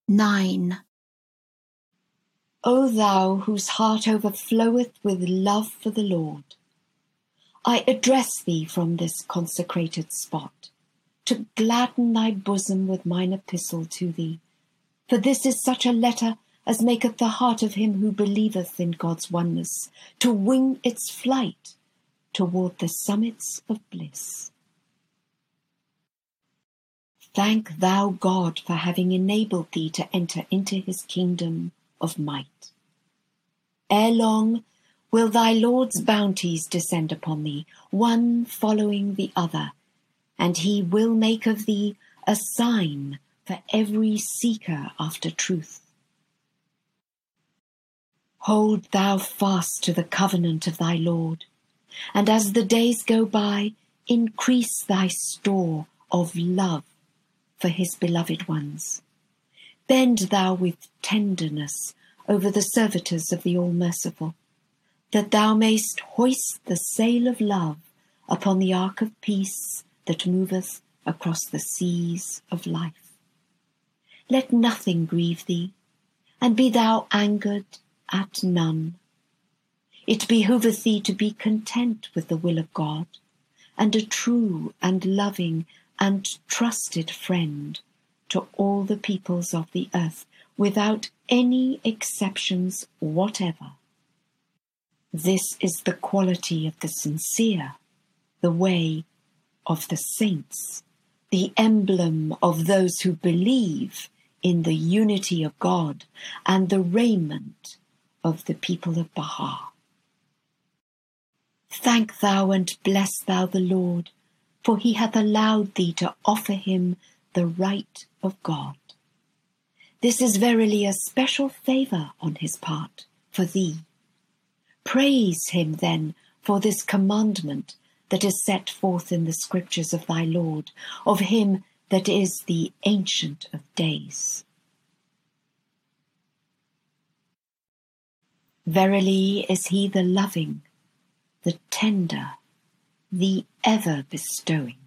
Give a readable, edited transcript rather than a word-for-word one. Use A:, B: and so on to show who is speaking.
A: 9. O thou whose heart overfloweth with love for the Lord, I address thee from this consecrated spot, to gladden thy bosom with mine epistle to thee. For this is such a letter as maketh the heart of him who believeth in God's oneness to wing its flight toward the summits of bliss. Thank thou God for having enabled thee to enter into his kingdom of might. Ere long will thy Lord's bounties descend upon thee, one following the other, and he will make of thee a sign for every seeker after truth. Hold thou fast to the covenant of thy Lord, and as the days go by, increase thy store of love for his beloved ones. Bend thou with tenderness over the servitors of the All-Merciful, that thou mayst hoist the sail of love upon the ark of peace that moveth across the seas of life. Let nothing grieve thee, and be thou angered at none. It behoveth thee to be content with the will of God, and a true and loving and trusted friend to all the peoples of the earth, without any exceptions whatever. This is the quality of the sincere, the way of the saints, the emblem of those who believe in the unity of God, and the raiment of the people of Baha. Thank thou and bless thou the Lord, for he hath allowed thee to offer him the right of God. This is verily a special favour on his part for thee. Praise him then for this commandment that is set forth in the scriptures of thy Lord, of him that is the Ancient of Days. Verily is he the loving, the tender, the ever bestowing.